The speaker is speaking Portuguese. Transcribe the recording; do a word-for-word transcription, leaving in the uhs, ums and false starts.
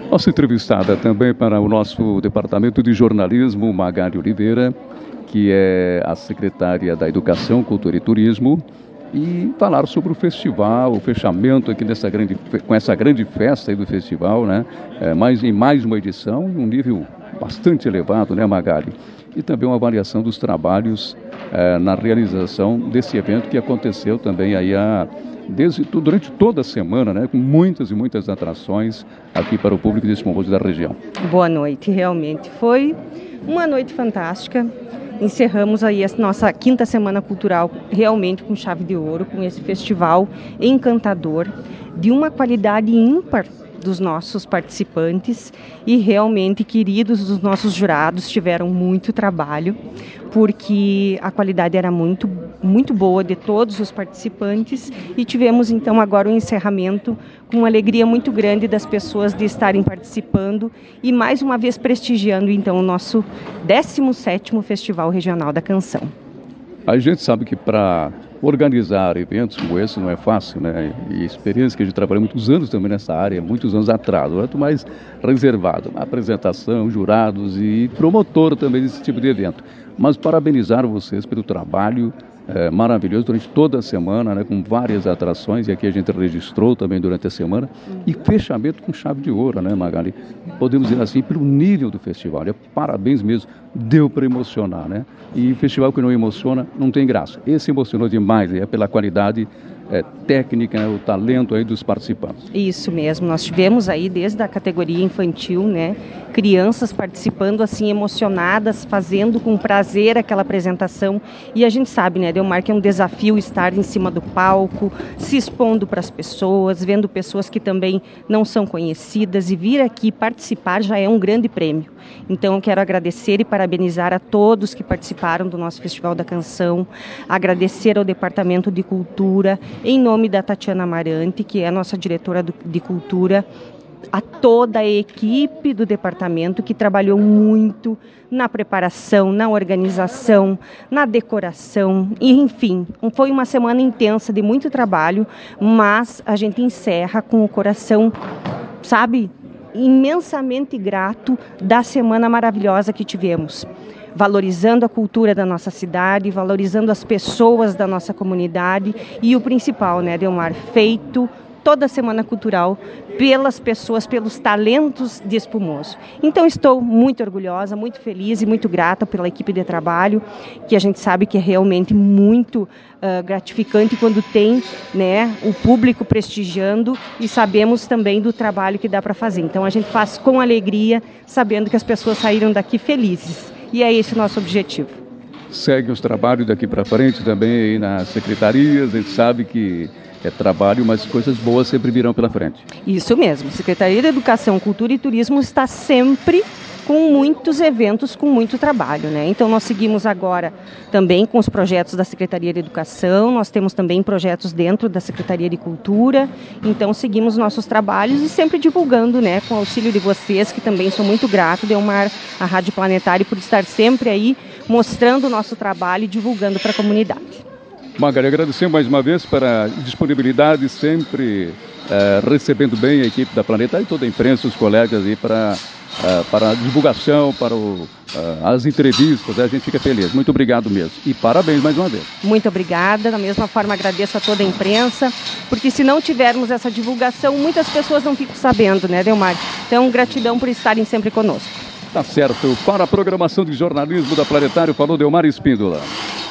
Nossa entrevistada também para o nosso Departamento de Jornalismo, Magali Oliveira, que é a secretária da Educação, Cultura e Turismo, e falar sobre o festival, o fechamento aqui nessa grande, com essa grande festa aí do festival, né? É, mais, em mais uma edição, um nível bastante elevado, né, Magali? E também uma avaliação dos trabalhos é, na realização desse evento que aconteceu também aí a, desde, durante toda a semana, né, com muitas e muitas atrações aqui para o público desse Morro da região. Boa noite, realmente foi uma noite fantástica. Encerramos aí a nossa quinta semana cultural realmente com chave de ouro, com esse festival encantador, de uma qualidade ímpar dos nossos participantes e realmente queridos dos nossos jurados, tiveram muito trabalho, porque a qualidade era muito, muito boa de todos os participantes e tivemos então agora o encerramento com uma alegria muito grande das pessoas de estarem participando e mais uma vez prestigiando então o nosso décimo sétimo Festival Regional da Canção. A gente sabe que para organizar eventos como esse não é fácil, né? E experiência que a gente trabalhou muitos anos também nessa área, muitos anos atrás, muito mais reservado, uma apresentação, jurados e promotor também desse tipo de evento. Mas parabenizar vocês pelo trabalho é, maravilhoso durante toda a semana, né? Com várias atrações, e aqui a gente registrou também durante a semana, e fechamento com chave de ouro, né, Magali? Podemos dizer assim, pelo nível do festival. É, parabéns mesmo, deu para emocionar, né? E festival que não emociona, não tem graça. Esse emocionou demais, é pela qualidade é, técnica, né, o talento aí dos participantes. Isso mesmo, nós tivemos aí desde a categoria infantil, né, crianças participando assim emocionadas, fazendo com prazer aquela apresentação, e a gente sabe, né, Delmar, que é um desafio estar em cima do palco, se expondo para as pessoas, vendo pessoas que também não são conhecidas, e vir aqui participar já é um grande prêmio. Então eu quero agradecer e parabenizar a todos que participaram do nosso Festival da Canção, agradecer ao Departamento de Cultura, em nome da Tatiana Amarante, que é a nossa diretora de Cultura, a toda a equipe do departamento que trabalhou muito na preparação, na organização, na decoração, e enfim, foi uma semana intensa de muito trabalho, mas a gente encerra com o coração, sabe, imensamente grato da semana maravilhosa que tivemos, valorizando a cultura da nossa cidade, valorizando as pessoas da nossa comunidade e o principal, né, Delmar, feito toda a Semana Cultural pelas pessoas, pelos talentos de Espumoso. Então estou muito orgulhosa, muito feliz e muito grata pela equipe de trabalho, que a gente sabe que é realmente muito uh, gratificante quando tem, né, o público prestigiando, e sabemos também do trabalho que dá para fazer. Então a gente faz com alegria, sabendo que as pessoas saíram daqui felizes. E é esse o nosso objetivo. Segue os trabalhos daqui para frente também aí nas secretarias, a gente sabe que é trabalho, mas coisas boas sempre virão pela frente. Isso mesmo. Secretaria de Educação, Cultura e Turismo está sempre com muitos eventos, com muito trabalho, né? Então nós seguimos agora também com os projetos da Secretaria de Educação, nós temos também projetos dentro da Secretaria de Cultura, então seguimos nossos trabalhos e sempre divulgando, né, com o auxílio de vocês, que também sou muito grato, Delmar, a Rádio Planetário, por estar sempre aí mostrando o nosso trabalho e divulgando para a comunidade. Magali, agradecer mais uma vez pela disponibilidade, sempre uh, recebendo bem a equipe da Planeta e toda a imprensa, os colegas aí para, uh, para a divulgação, para o, uh, as entrevistas, a gente fica feliz. Muito obrigado mesmo e parabéns mais uma vez. Muito obrigada, da mesma forma agradeço a toda a imprensa, porque se não tivermos essa divulgação, muitas pessoas não ficam sabendo, né, Delmar? Então, gratidão por estarem sempre conosco. Tá certo. Para a programação de jornalismo da Planetário, falou Delmar Espíndola.